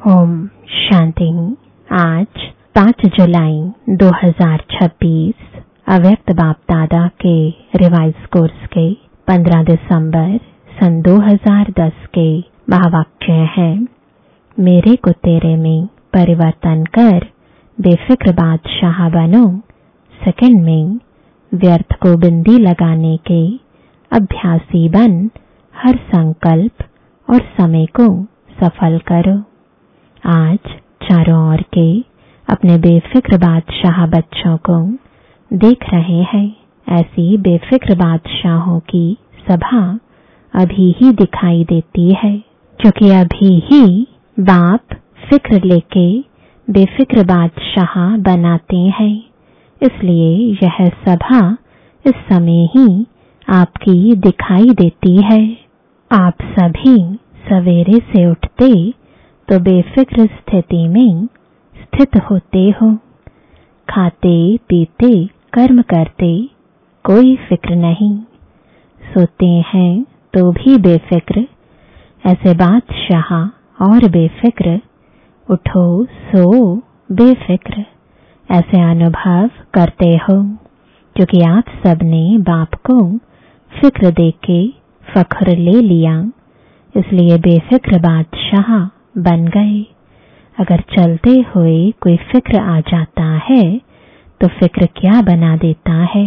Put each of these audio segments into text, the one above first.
ओम शांति। आज 5 जुलाई 2026 अव्यक्त बाप दादा के रिवाइज कोर्स के 15 दिसंबर सन 2010 के महावाक्य हैं। मेरे को तेरे में परिवर्तन कर बेफिक्र बादशाह बनो। सेकंड में व्यर्थ को बिंदी लगाने के अभ्यासी बन हर संकल्प और समय को सफल करो। आज चारों ओर के अपने बेफिक्र बादशाह बच्चों को देख रहे हैं। ऐसी बेफिक्र बादशाहों की सभा अभी ही दिखाई देती है, क्योंकि अभी ही बाप फिक्र लेके बेफिक्र बादशाह बनाते हैं। इसलिए यह सभा इस समय ही आपकी दिखाई देती है। आप सभी सवेरे से उठते तो बेफिक्र स्थिति में स्थित होते हो। खाते पीते कर्म करते कोई फिक्र नहीं। सोते हैं तो भी बेफिक्र। ऐसे बादशाह और बेफिक्र, उठो सो बेफिक्र, ऐसे अनुभव करते हो, क्योंकि आप सबने बाप को फिक्र देके फख्र ले लिया। इसलिए बेफिक्र बादशाह बन गए। अगर चलते हुए कोई फिक्र आ जाता है तो फिक्र क्या बना देता है।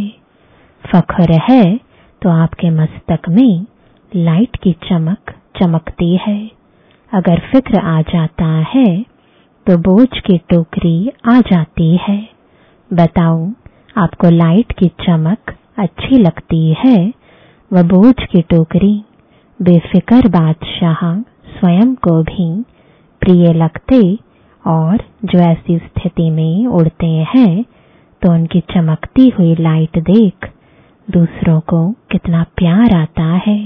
फख्र है तो आपके मस्तक में लाइट की चमक चमकती है। अगर फिक्र आ जाता है तो बोझ की टोकरी आ जाती है। बताओ, आपको लाइट की चमक अच्छी लगती है व बोझ की टोकरी? बेफिक्र बादशाह स्वयं को भी प्रिय लगते, और जो ऐसी स्थिति में उड़ते हैं तो उनकी चमकती हुई लाइट देख दूसरों को कितना प्यार आता है।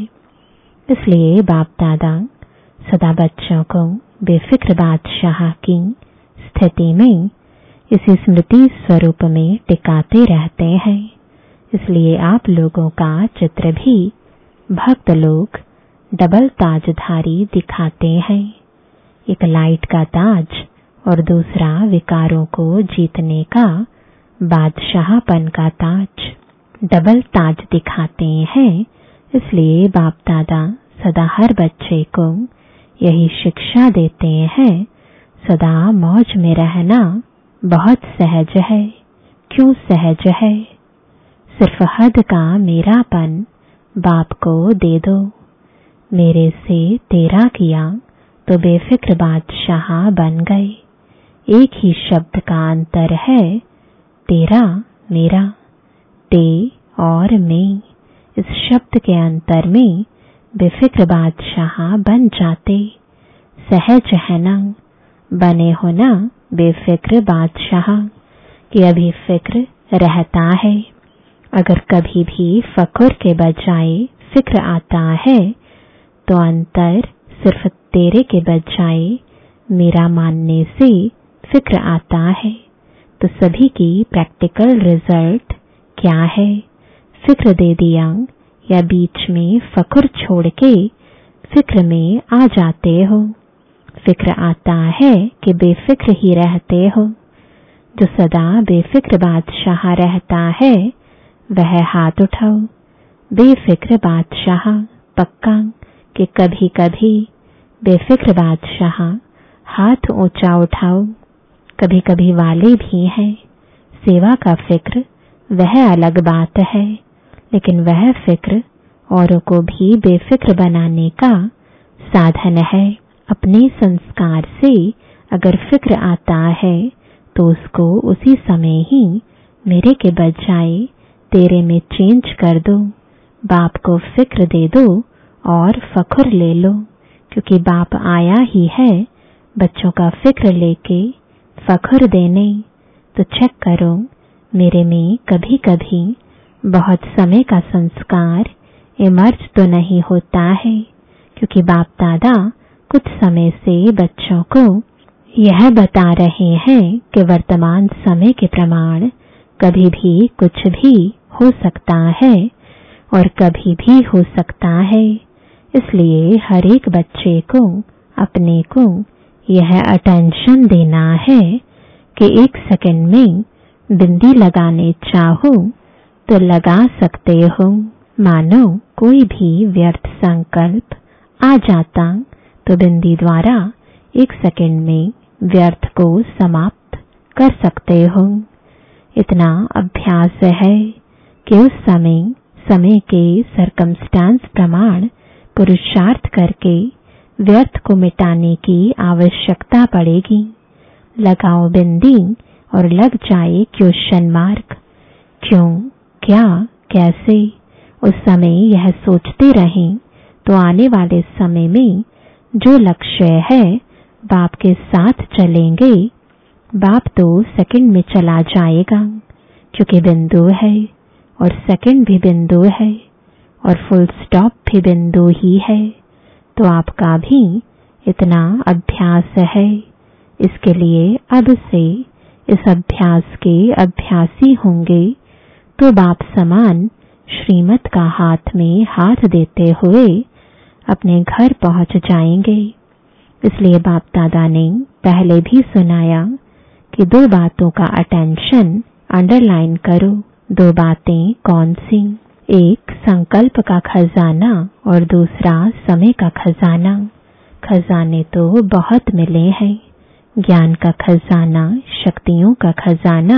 इसलिए बाप दादा सदा बच्चों को बेफिक्र बादशाह की स्थिति में इसी स्मृति स्वरूप में टिकाते रहते हैं। इसलिए आप लोगों का चित्र भी भक्त लोग डबल ताजधारी दिखाते हैं। एक लाइट का ताज और दूसरा विकारों को जीतने का बादशाहपन का ताज। डबल ताज दिखाते हैं। इसलिए बाप दादा सदा हर बच्चे को यही शिक्षा देते हैं, सदा मौज में रहना बहुत सहज है। क्यों सहज है? सिर्फ हद का मेरापन बाप को दे दो। मेरे से तेरा किया तो बेफिक्र बादशाह बन गए। एक ही शब्द का अंतर है, तेरा मेरा, ते और मैं। इस शब्द के अंतर में बेफिक्र बादशाह बन जाते। सहज है ना? बने हो ना बेफिक्र बादशाह कि अभी फिक्र रहता है। अगर कभी भी फख्र के बजाय फिक्र आता है तो अंतर सिर्फ तेरे के बजाय मेरा मानने से फिक्र आता है। तो सभी की प्रैक्टिकल रिजल्ट क्या है? फिक्र दे दिया या बीच में फख्र छोड़ के फिक्र में आ जाते हो। फिक्र आता है कि बेफिक्र ही रहते हो। जो सदा बेफिक्र बादशाह रहता है वह हाथ उठाओ। बेफिक्र बादशाह पक्का कि कभी कभी बेफिक्र बादशाह हाथ ऊंचा उठाओ। कभी कभी वाले भी हैं। सेवा का फिक्र वह अलग बात है, लेकिन वह फिक्र औरों को भी बेफिक्र बनाने का साधन है। अपने संस्कार से अगर फिक्र आता है तो उसको उसी समय ही मेरे के बजाय तेरे में चेंज कर दो। बाप को फिक्र दे दो और फख्र ले लो, क्योंकि बाप आया ही है बच्चों का फिक्र लेके फख्र देने। तो चेक करो, मेरे में कभी कभी बहुत समय का संस्कार इमर्ज तो नहीं होता है, क्योंकि बाप दादा कुछ समय से बच्चों को यह बता रहे हैं कि वर्तमान समय के प्रमाण कभी भी कुछ भी हो सकता है और कभी भी हो सकता है। इसलिए हर एक बच्चे को अपने को यह अटेंशन देना है कि 1 सेकंड में बिंदी लगाने चाहो तो लगा सकते हो। मानो कोई भी व्यर्थ संकल्प आ जाता तो बिंदी द्वारा 1 सेकंड में व्यर्थ को समाप्त कर सकते हो। इतना अभ्यास है कि उस समय के सर्कमस्टांस प्रमाण पुरुषार्थ करके व्यर्थ को मिटाने की आवश्यकता पड़ेगी। लगाओ बिंदी और लग जाए क्वेश्चन मार्क। क्यों, क्या, कैसे। उस समय यह सोचते रहें तो आने वाले समय में जो लक्ष्य है बाप के साथ चलेंगे। बाप तो सेकंड में चला जाएगा क्योंकि बिंदु है और सेकंड भी बिंदु है और फुल स्टॉप भी बिंदु ही है। तो आपका भी इतना अभ्यास है। इसके लिए अब से इस अभ्यास के अभ्यासी होंगे तो बाप समान श्रीमत का हाथ में हाथ देते हुए अपने घर पहुंच जाएंगे। इसलिए बाप दादा ने पहले भी सुनाया कि 2 बातों का अटेंशन अंडरलाइन करो। 2 बातें कौन सी? एक संकल्प का खजाना और दूसरा समय का खजाना। खजाने तो बहुत मिले हैं, ज्ञान का खजाना, शक्तियों का खजाना।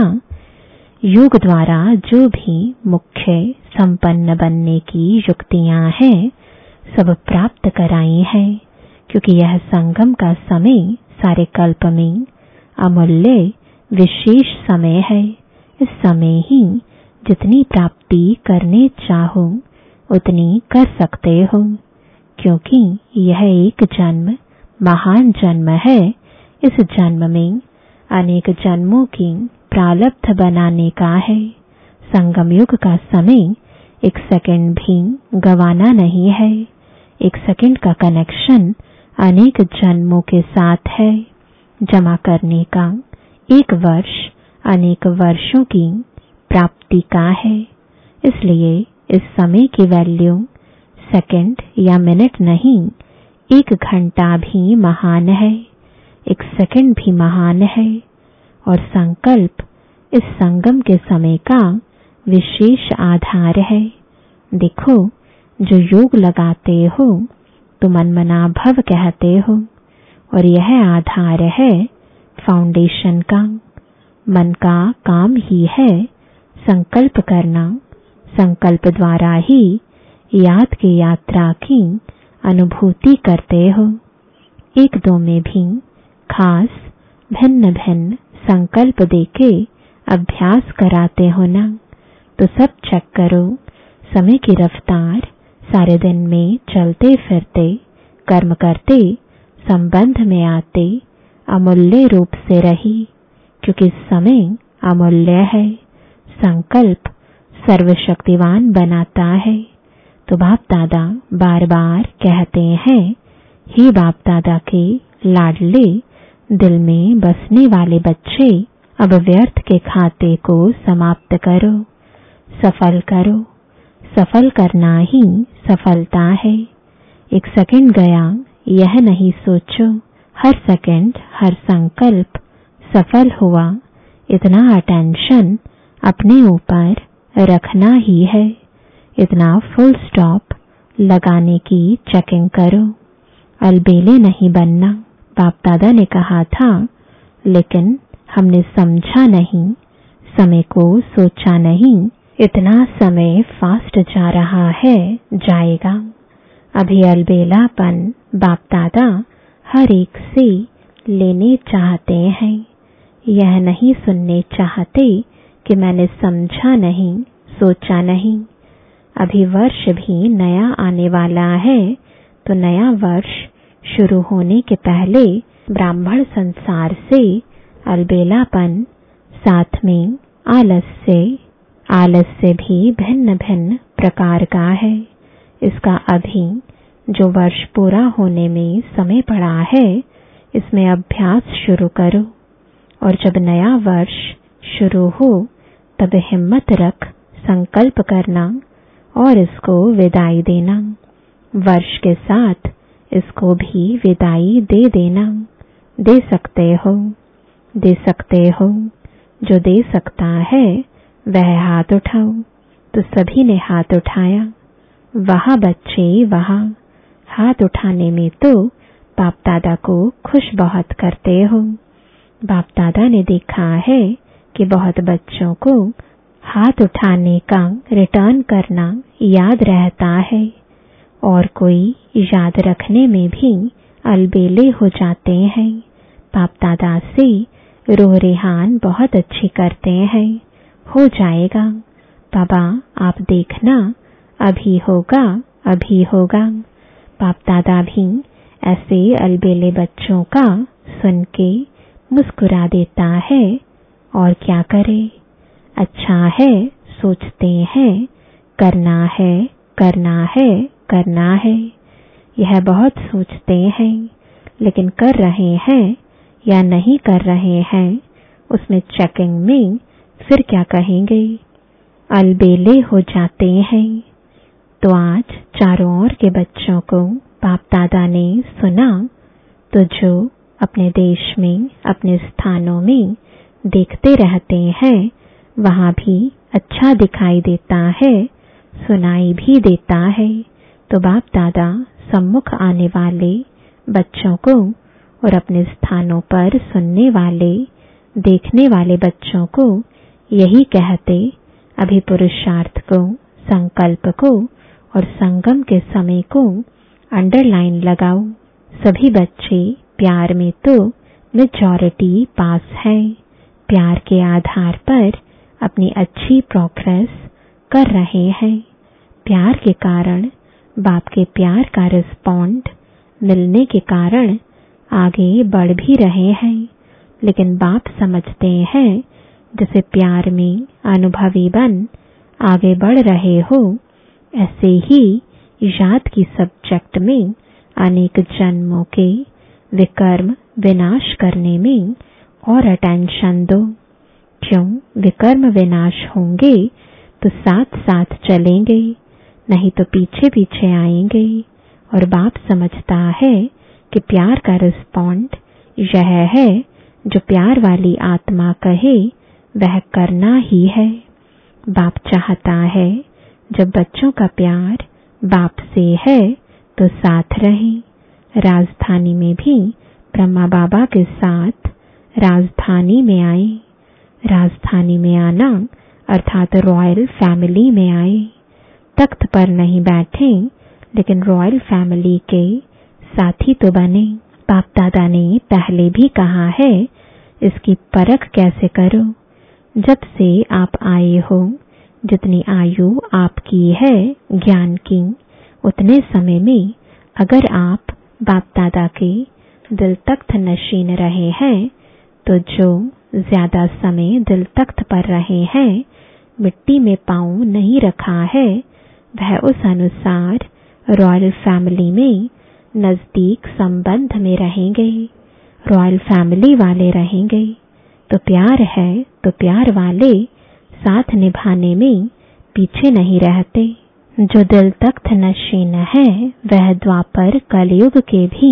योग द्वारा जो भी मुख्य संपन्न बनने की युक्तियां हैं सब प्राप्त कराई हैं, क्योंकि यह संगम का समय सारे कल्प में अमूल्य विशेष समय है। इस समय ही जितनी प्राप्ति करने चाहो उतनी कर सकते हो, क्योंकि यह एक जन्म महान जन्म है। इस जन्म में अनेक जन्मों की प्रारब्ध बनाने का है। संगम युग का समय 1 सेकंड भी गंवाना नहीं है। 1 सेकंड का कनेक्शन अनेक जन्मों के साथ है। जमा करने का 1 वर्ष अनेक वर्षों की प्राप्ति का है। इसलिए इस समय की वैल्यू सेकंड या मिनट नहीं, 1 घंटा भी महान है, 1 सेकंड भी महान है। और संकल्प इस संगम के समय का विशेष आधार है। देखो, जो योग लगाते हो तो मनमना भव कहते हो और यह आधार है फाउंडेशन का। मन का काम ही है संकल्प करना। संकल्प द्वारा ही याद की यात्रा की अनुभूति करते हो। 1-2 में भी खास भिन्न भिन्न संकल्प देके अभ्यास कराते हो ना, तो सब चेक करो। समय की रफ्तार सारे दिन में चलते फिरते कर्म करते संबंध में आते अमूल्य रूप से रही, क्योंकि समय अमूल्य है। संकल्प सर्वशक्तिवान बनाता है। तो बाप दादा बार बार कहते हैं, हे बाप दादा के लाडले दिल में बसने वाले बच्चे, अब व्यर्थ के खाते को समाप्त करो, सफल करो। सफल करना ही सफलता है। 1 सेकंड गया यह नहीं सोचो, हर सेकंड हर संकल्प सफल हुआ, इतना अटेंशन अपने ऊपर रखना ही है। इतना फुल स्टॉप लगाने की चेकिंग करो। अलबेले नहीं बनना। बाप दादा ने कहा था, लेकिन हमने समझा नहीं, समय को सोचा नहीं। इतना समय फास्ट जा रहा है, जाएगा। अभी अलबेलापन बाप दादा हर एक से लेने चाहते हैं। यह नहीं सुनने चाहते कि मैंने समझा नहीं, सोचा नहीं। अभी वर्ष भी नया आने वाला है, तो नया वर्ष शुरू होने के पहले ब्राह्मण संसार से अलबेलापन, साथ में आलस्य भी भिन्न भिन्न प्रकार का है। इसका अभी जो वर्ष पूरा होने में समय पड़ा है, इसमें अभ्यास शुरू करो। और जब नया वर्ष शुरू हो तब हिम्मत रख संकल्प करना और इसको विदाई देना। वर्ष के साथ इसको भी विदाई दे देना। दे सकते हो, दे सकते हो। जो दे सकता है वह हाथ उठाओ। तो सभी ने हाथ उठाया। वहाँ बच्चे, वहाँ हाथ उठाने में तो बाप दादा को खुश बहुत करते हो। बाप दादा ने देखा है कि बहुत बच्चों को हाथ उठाने का रिटर्न करना याद रहता है और कोई याद रखने में भी अलबेले हो जाते हैं। बाप दादा से रोह रेहान बहुत अच्छी करते हैं। हो जाएगा बाबा, आप देखना, अभी होगा, अभी होगा। बाप दादा भी ऐसे अलबेले बच्चों का सुन के मुस्कुरा देता है। और क्या करे, अच्छा है, सोचते हैं, करना है, करना है, करना है। यह बहुत सोचते हैं, लेकिन कर रहे हैं या नहीं कर रहे हैं, उसमें चेकिंग में फिर क्या कहेंगे, अलबेले हो जाते हैं। तो आज चारों ओर के बच्चों को बाप दादा ने सुना, तो जो अपने देश में, अपने स्थानों में देखते रहते हैं, वहाँ भी अच्छा दिखाई देता है, सुनाई भी देता है। तो बाप दादा सम्मुख आने वाले बच्चों को और अपने स्थानों पर सुनने वाले, देखने वाले बच्चों को यही कहते, अभी पुरुषार्थ को, संकल्प को और संगम के समय को अंडरलाइन लगाओ। सभी बच्चे प्यार में तो मेजॉरिटी पास है। प्यार के आधार पर अपनी अच्छी प्रोग्रेस कर रहे हैं। प्यार के कारण, बाप के प्यार का रिस्पॉन्ड मिलने के कारण आगे बढ़ भी रहे हैं। लेकिन बाप समझते हैं जैसे प्यार में अनुभवी बन आगे बढ़ रहे हो, ऐसे ही याद की सब्जेक्ट में अनेक जन्मों के विकर्म विनाश करने में और अटेंशन दो। क्यों विकर्म विनाश होंगे तो साथ साथ चलेंगे, नहीं तो पीछे पीछे आएंगे। और बाप समझता है कि प्यार का रिस्पॉन्ड यह है, जो प्यार वाली आत्मा कहे वह करना ही है। बाप चाहता है जब बच्चों का प्यार बाप से है तो साथ रहें। राजधानी में भी ब्रह्मा बाबा के साथ राजधानी में आए। राजधानी में आना अर्थात रॉयल फैमिली में आए। तख्त पर नहीं बैठे, लेकिन रॉयल फैमिली के साथी तो बने। बाप दादा ने पहले भी कहा है, इसकी परख कैसे करो। जब से आप आए हो, जितनी आयु आपकी है ज्ञान की, उतने समय में अगर आप बाप दादा के दिल तख्त नशीन रहे हैं, तो जो ज्यादा समय दिल तख्त पर रहे हैं, मिट्टी में पांव नहीं रखा है, वह उस अनुसार रॉयल फैमिली में नजदीक संबंध में रहेंगे, रॉयल फैमिली वाले रहेंगे। तो प्यार है तो प्यार वाले साथ निभाने में पीछे नहीं रहते। जो दिल तख्त नशीन है, वह द्वापर कलयुग के भी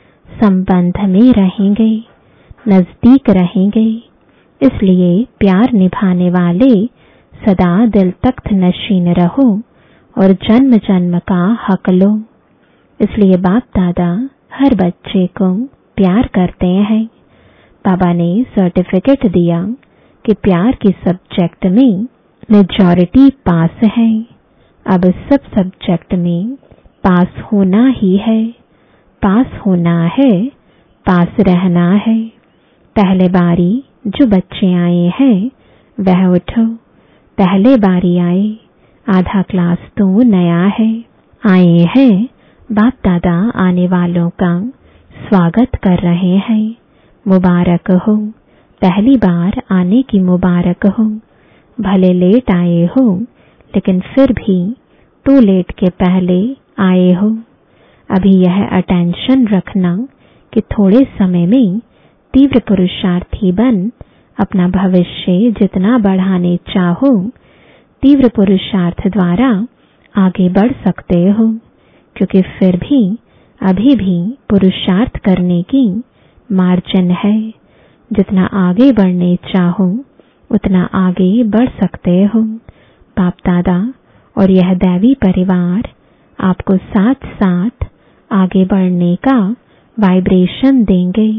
संबंध में रहेंगे, नजदीक रहेंगे। इसलिए प्यार निभाने वाले सदा दिल तख्त नशीन रहो और जन्म जन्म का हक लो। इसलिए बाप दादा हर बच्चे को प्यार करते हैं। बाबा ने सर्टिफिकेट दिया कि प्यार के सब्जेक्ट में मेजॉरिटी पास है। अब सब सब्जेक्ट में पास होना ही है, पास होना है, पास रहना है। पहले बारी जो बच्चे आए हैं वह उठो। पहले बारी आए, आधा क्लास तो नया है। आए हैं, बाप दादा आने वालों का स्वागत कर रहे हैं। मुबारक हो, पहली बार आने की मुबारक हो। भले लेट आए हो, लेकिन फिर भी टू लेट के पहले आए हो। अभी यह अटेंशन रखना कि थोड़े समय में तीव्र पुरुषार्थी बन अपना भविष्य जितना बढ़ाने चाहो, तीव्र पुरुषार्थ द्वारा आगे बढ़ सकते हो। क्योंकि फिर भी अभी भी पुरुषार्थ करने की मार्जिन है। जितना आगे बढ़ने चाहो उतना आगे बढ़ सकते हो। बाप दादा और यह दैवी परिवार आपको साथ साथ आगे बढ़ने का वाइब्रेशन देंगे।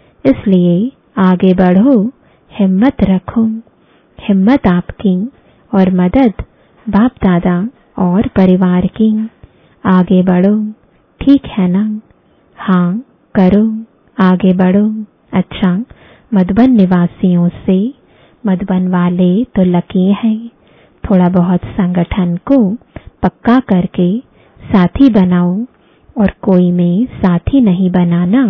इसलिए आगे बढ़ो, हिम्मत रखो। हिम्मत आपकी और मदद बाप दादा और परिवार की। आगे बढ़ो, ठीक है ना? हाँ करो, आगे बढ़ो। अच्छा, मधुबन निवासियों से मधुबन वाले तो लकी हैं। थोड़ा बहुत संगठन को पक्का करके साथी बनाओ, और कोई में साथी नहीं बनाना।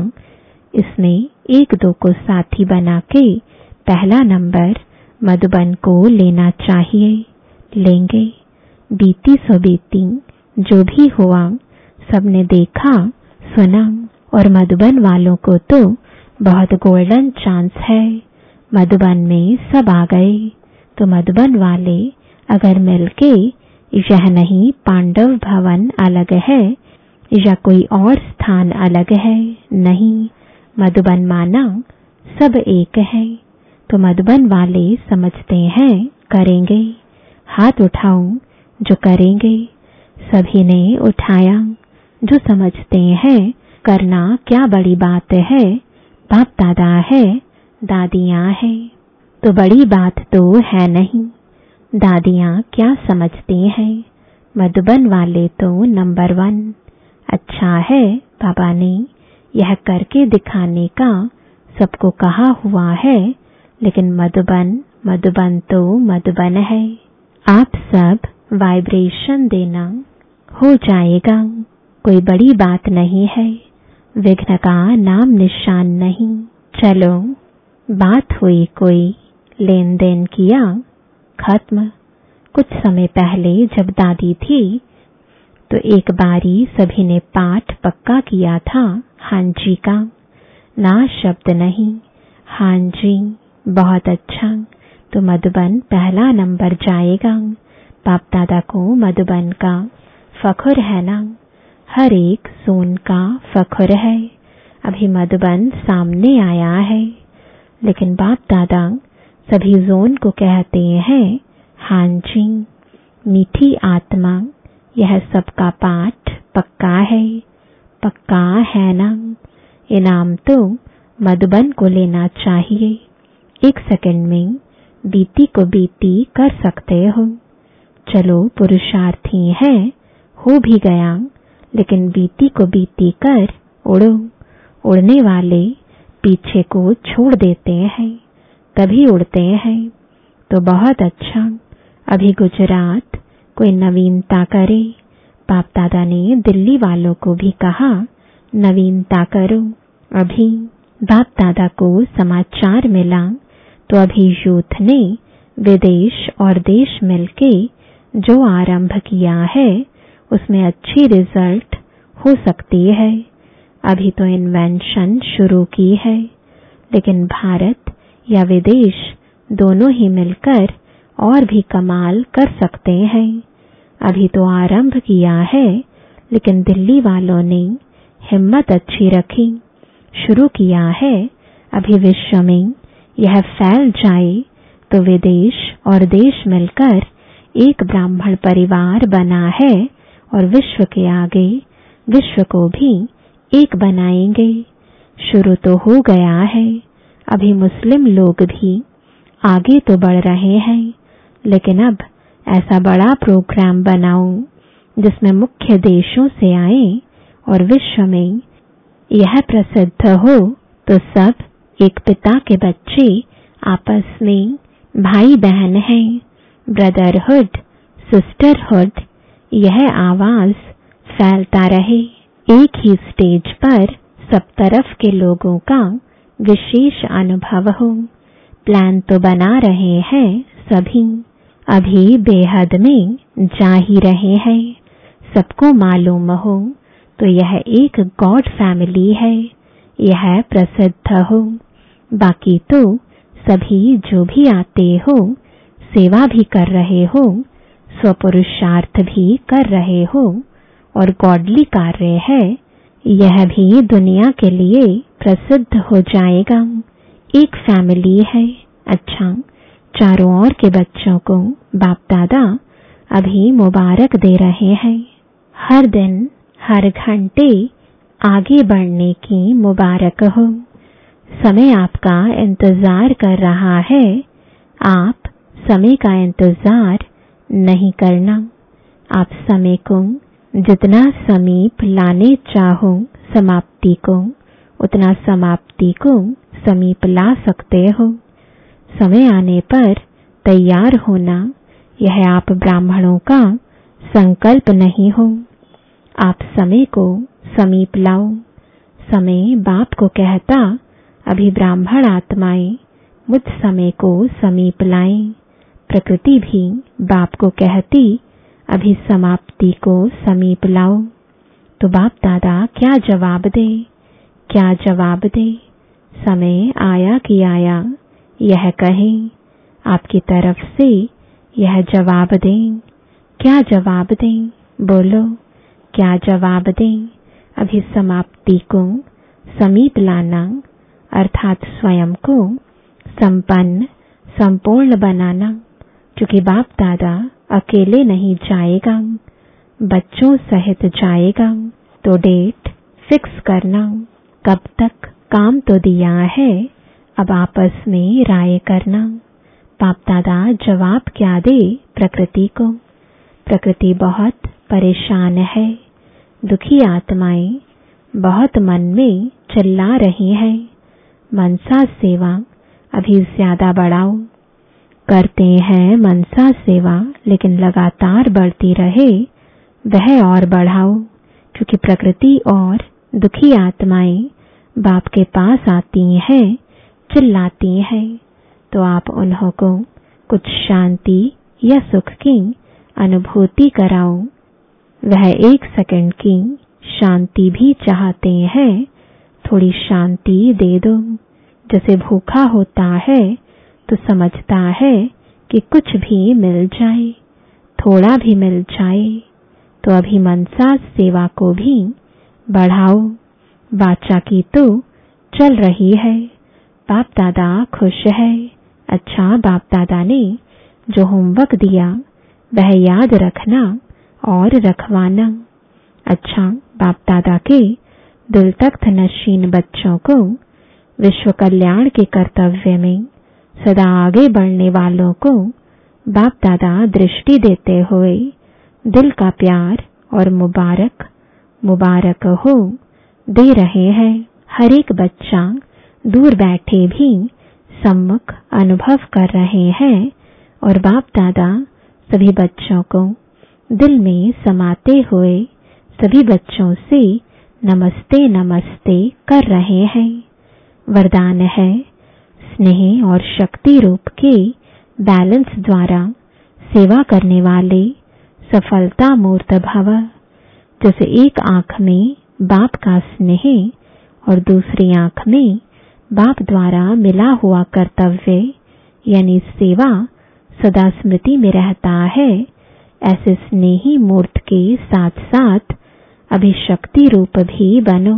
इसमें एक दो को साथी बना के पहला नंबर मधुबन को लेना चाहिए। लेंगे। बीती सो बीती, जो भी हुआ सबने देखा सुना, और मधुबन वालों को तो बहुत गोल्डन चांस है। मधुबन में सब आ गए, तो मधुबन वाले अगर मिलके, यह नहीं पांडव भवन अलग है या कोई और स्थान अलग है, नहीं, मधुबन माना सब एक है। तो मधुबन वाले समझते हैं करेंगे। हाथ उठाओ जो करेंगे। सभी ने उठाया। जो समझते हैं करना क्या बड़ी बात है, बाप दादा है, दादियाँ है, तो बड़ी बात तो है नहीं। दादियाँ क्या समझती हैं? मधुबन वाले तो नंबर 1। अच्छा है, बाबा ने यह करके दिखाने का सबको कहा हुआ है, लेकिन मधुबन तो मधुबन है। आप सब वाइब्रेशन देना हो जाएगा। कोई बड़ी बात नहीं है, विघ्न का नाम निशान नहीं। चलो, बात हुई, कोई लेन देन किया, खत्म। कुछ समय पहले जब दादी थी तो एक बारी सभी ने पाठ पक्का किया था हाँ जी का। ना शब्द नहीं, हाँ जी, बहुत अच्छा। तो मधुबन पहला नंबर जाएगा। बाप दादा को मधुबन का फख्र है ना? हर एक जोन का फख्र है। अभी मधुबन सामने आया है, लेकिन बाप दादा सभी जोन को कहते हैं हाँ जी। मीठी आत्मा, यह सबका पाठ पक्का है ना? इनाम तो मधुबन को लेना चाहिए। 1 सेकंड में बीती को बीती कर सकते हो। चलो, पुरुषार्थी है, हो भी गया, लेकिन बीती को बीती कर उड़ो। उड़ने वाले पीछे को छोड़ देते हैं, तभी उड़ते हैं। तो बहुत अच्छा। अभी गुजरात कोई नवीनता करे। बाप दादा ने दिल्ली वालों को भी कहा नवीनता करो। अभी बाप दादा को समाचार मिला तो अभी यूथ ने विदेश और देश मिलके जो आरंभ किया है उसमें अच्छी रिजल्ट हो सकती है। अभी तो इन्वेंशन शुरू की है, लेकिन भारत या विदेश दोनों ही मिलकर और भी कमाल कर सकते हैं। अभी तो आरंभ किया है, लेकिन दिल्ली वालों ने हिम्मत अच्छी रखी, शुरू किया है। अभी विश्व में यह फैल जाए तो विदेश और देश मिलकर एक ब्राह्मण परिवार बना है, और विश्व के आगे विश्व को भी एक बनाएंगे। शुरू तो हो गया है। अभी मुस्लिम लोग भी आगे तो बढ़ रहे हैं, लेकिन अब ऐसा बड़ा प्रोग्राम बनाओ जिसमें मुख्य देशों से आए और विश्व में यह प्रसिद्ध हो तो सब एक पिता के बच्चे आपस में भाई बहन हैं। ब्रदरहुड, सिस्टरहुड, यह आवाज फैलता रहे। एक ही स्टेज पर सब तरफ के लोगों का विशेष अनुभव हो। प्लान तो बना रहे हैं सभी, अभी बेहद में जा ही रहे हैं। सबको मालूम हो तो यह एक गॉड फैमिली है, यह प्रसिद्ध हो। बाकी तो सभी जो भी आते हो, सेवा भी कर रहे हो, स्वपुरुषार्थ भी कर रहे हो, और गॉडली कार्य है, यह भी दुनिया के लिए प्रसिद्ध हो जाएगा। एक फैमिली है। अच्छा, चारों ओर के बच्चों को बाप दादा अभी मुबारक दे रहे हैं। हर दिन हर घंटे आगे बढ़ने की मुबारक हो। समय आपका इंतजार कर रहा है। आप समय का इंतजार नहीं करना। आप समय को जितना समीप लाने चाहो समाप्ति को, उतना समाप्ति को समीप ला सकते हो। समय आने पर तैयार होना, यह आप ब्राह्मणों का संकल्प नहीं हो। आप समय को समीप लाओ। समय बाप को कहता, अभी ब्राह्मण आत्माएं मुझ समय को समीप लाएं। प्रकृति भी बाप को कहती, अभी समाप्ति को समीप लाओ। तो बाप दादा क्या जवाब दे? क्या जवाब दे? समय आया कि आया, यह कहें। आपकी तरफ से यह जवाब दें। क्या जवाब दें? बोलो, क्या जवाब दें? अभी समाप्ति को समीप लाना, अर्थात स्वयं को संपन्न संपूर्ण बनाना। क्योंकि बाप दादा अकेले नहीं जाएगा, बच्चों सहित जाएगा। तो डेट फिक्स करना। कब तक? काम तो दिया है, अब आपस में राय करना। बाप दादा जवाब क्या दे प्रकृति को? प्रकृति बहुत परेशान है। दुखी आत्माएं बहुत मन में चिल्ला रही हैं। मनसा सेवा अभी ज्यादा बढ़ाओ। करते हैं मनसा सेवा, लेकिन लगातार बढ़ती रहे, वह और बढ़ाओ। क्योंकि प्रकृति और दुखी आत्माएं बाप के पास आती हैं, चिल्लाती हैं, तो आप उन्हों को कुछ शांति या सुख की अनुभूति कराओ। वह 1 सेकंड की शांति भी चाहते हैं। थोड़ी शांति दे दो। जैसे भूखा होता है तो समझता है कि कुछ भी मिल जाए, थोड़ा भी मिल जाए। तो अभी मनसा सेवा को भी बढ़ाओ। वाचा की तो चल रही है। बाप दादा खुश है। अच्छा, बाप दादा ने जो होमवर्क दिया वह याद रखना और रखवाना। अच्छा, बाप दादा के दिल तख्त नशीन बच्चों को विश्व कल्याण के कर्तव्य में सदा आगे बढ़ने वालों को बाप दादा दृष्टि देते हुए दिल का प्यार और मुबारक मुबारक हो दे रहे हैं। हर एक बच्चा दूर बैठे भी सम्मुख अनुभव कर रहे हैं और बाप दादा सभी बच्चों को दिल में समाते हुए सभी बच्चों से नमस्ते नमस्ते कर रहे हैं। वरदान है, स्नेह और शक्ति रूप के बैलेंस द्वारा सेवा करने वाले सफलता मूर्त भव। जैसे एक आंख में बाप का स्नेह और दूसरी आंख में बाप द्वारा मिला हुआ कर्तव्य यानी सेवा सदा स्मृति में रहता है, ऐसे स्नेही मूर्त के साथ साथ अभिशक्ति रूप भी बनो।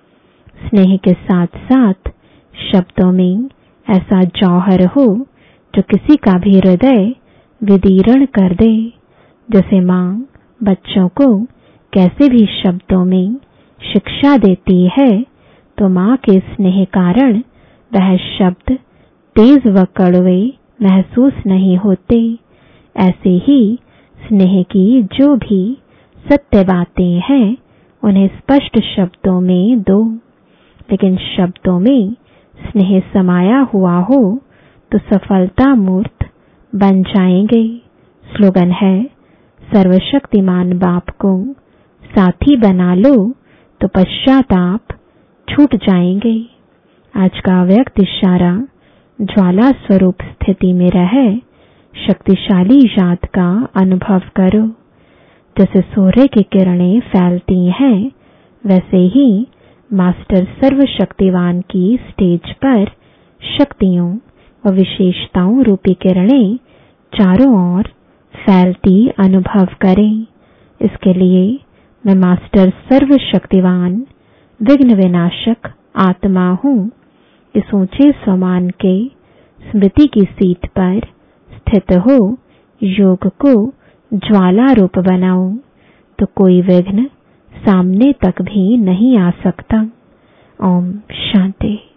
स्नेह के साथ साथ शब्दों में ऐसा जौहर हो जो किसी का भी हृदय विदीर्ण कर दे। जैसे माँ बच्चों को कैसे भी शब्दों में शिक्षा देती है, तो माँ के स्नेह कारण वह शब्द तेज व कड़वे महसूस नहीं होते। ऐसे ही स्नेह की जो भी सत्य बातें हैं उन्हें स्पष्ट शब्दों में दो। लेकिन शब्दों में स्नेह समाया हुआ हो तो सफलता मूर्त बन जाएंगे। स्लोगन है, सर्वशक्तिमान बाप को साथी बना लो तो पश्चाताप छूट जाएंगे। आज का अव्यक्त इशारा, ज्वाला स्वरूप स्थिति में रहे शक्तिशाली याद का अनुभव करो। जैसे सूर्य की किरणें फैलती हैं, वैसे ही मास्टर सर्वशक्तिवान की स्टेज पर शक्तियों व विशेषताओं रूपी किरणें चारों ओर फैलती अनुभव करें। इसके लिए मैं मास्टर सर्वशक्तिवान विघ्न विनाशक आत्मा हूँ। इस ऊंचे स्वमान के स्मृति की सीट पर स्थित हो योग को ज्वाला रूप बनाऊं तो कोई विघ्न सामने तक भी नहीं आ सकता। ओम शांति।